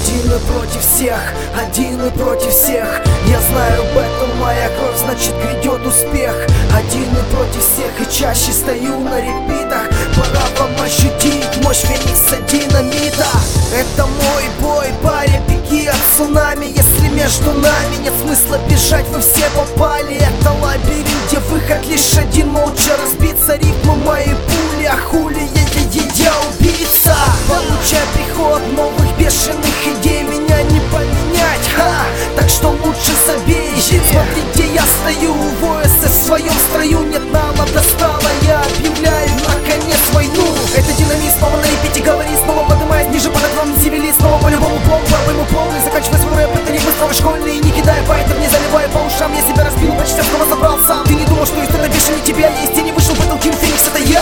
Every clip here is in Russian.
Один и против всех, один и против всех. Я знаю, в этом моя кровь, значит грядет успех. Один и против всех, и чаще стою на репитах. Пора вам ощутить мощь феникса динамита. Это мой бой, паря, беги от цунами. Если между нами нет смысла бежать, вы все попали. Это лабиринт, где выход лишь один, молча разбиться ритмы моей пули. А хули я убийца. Получай приход новых бешеных идей, меня не поменять, ха! Так что лучше забей. Смотри, где я стою, в ОСС в своем строю. Нет, нам достало, я объявляю наконец войну. Это динамит, снова на репите говори, снова поднимаясь ниже под отвалом цивили. Снова по-любому ему полный, заканчивай свой рэп, это не быстро школьный. Не кидай байтер, не заливай по ушам. Я себя разбил, почти снова забрал сам. Ты не думал, что есть кто-то бешеный тебя, есть и не вышел Battle King Phoenix, это я.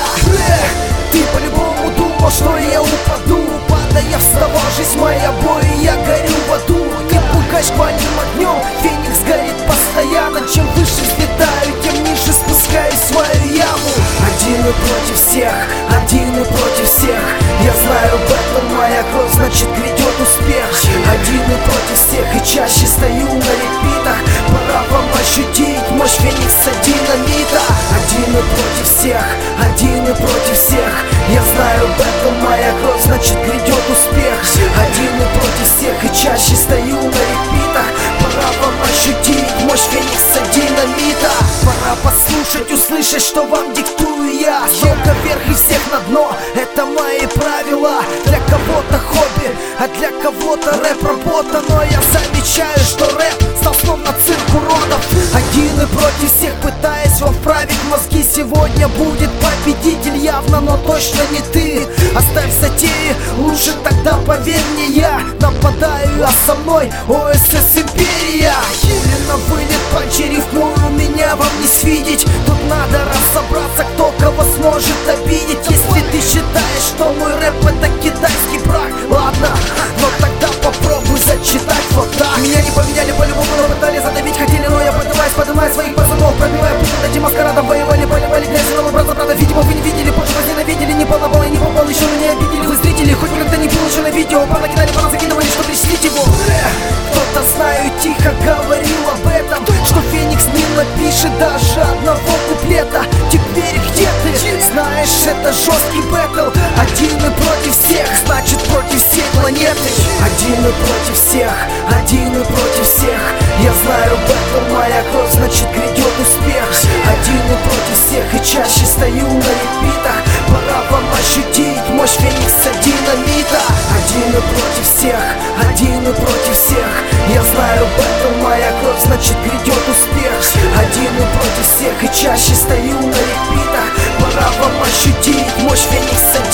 Ты по-любому думал, что я упаду. Падая, вставал, жизнь моя бой, я горю в аду. Не пугаешь квантим огнем, Феникс горит постоянно. Чем выше взлетаю, тем ниже спускаюсь в свою яму. Один и против всех, один и против всех. Я знаю, в этом моя кровь, значит грядет успех. Один и против всех, и чаще стою на репитах. Пора вам ощутить мощь феникса динамита. Один и против всех, один и против всех. Я знаю, в этом моя кровь, значит грядет успех. Один и против всех, и чаще стою на репитах. Пора вам ощутить мощь феникса динамита. Пора послушать, услышать, что вам диктую я. Стрелка вверх и всех на дно, это мои правила. Для кого-то хобби, а для кого-то рэп-работа. Но я замечаю, что рэп стал словно цирк уродов. Один и против всех, пытаясь вам вправить мозги. Сегодня будет победитель явно, но точно не ты. Оставь затеи, лучше тогда поверь мне, я нападаю, а со мной ОСС империя. Или на вылет панчи рифмую, меня вам не свидеть. Тут надо разобраться, кто кого сможет обидеть. Если ты считаешь, что мой рэп это китайский брак, ладно, но тогда попробуй зачитать вот так. Меня не поменяли по-любому, но пытались задавить хотели, но я поднимаю своих пацанов, пробиваю путь над этим маскарадом. Воевали, поливали грязью, но брат за брата. Видимо, вы не видели, позже возненавидели. Не полнобал и не попал, еще меня обидели. Вы зрители, хоть никогда не был еще на видео. Понакидали, закидывали, что пришлить его. Кто-то, знаю, тихо говорил об этом, что Феникс не напишет даже одного куплета. Теперь где ты? Знаешь, это жесткий бэтл. Один и против всех, значит против всей планеты. Один и против всех, один и против всех. Я знаю, бэтл моя кровь, значит грядет успех. Один и против всех, и чаще стою на репитах. Пора вам ощутить мощь феникса динамита. Один и против всех, один и против всех. Я знаю, бэтл моя кровь, значит грядет успех. Один и против всех, и чаще стою на репитах. Пора вам ощутить мощь феникса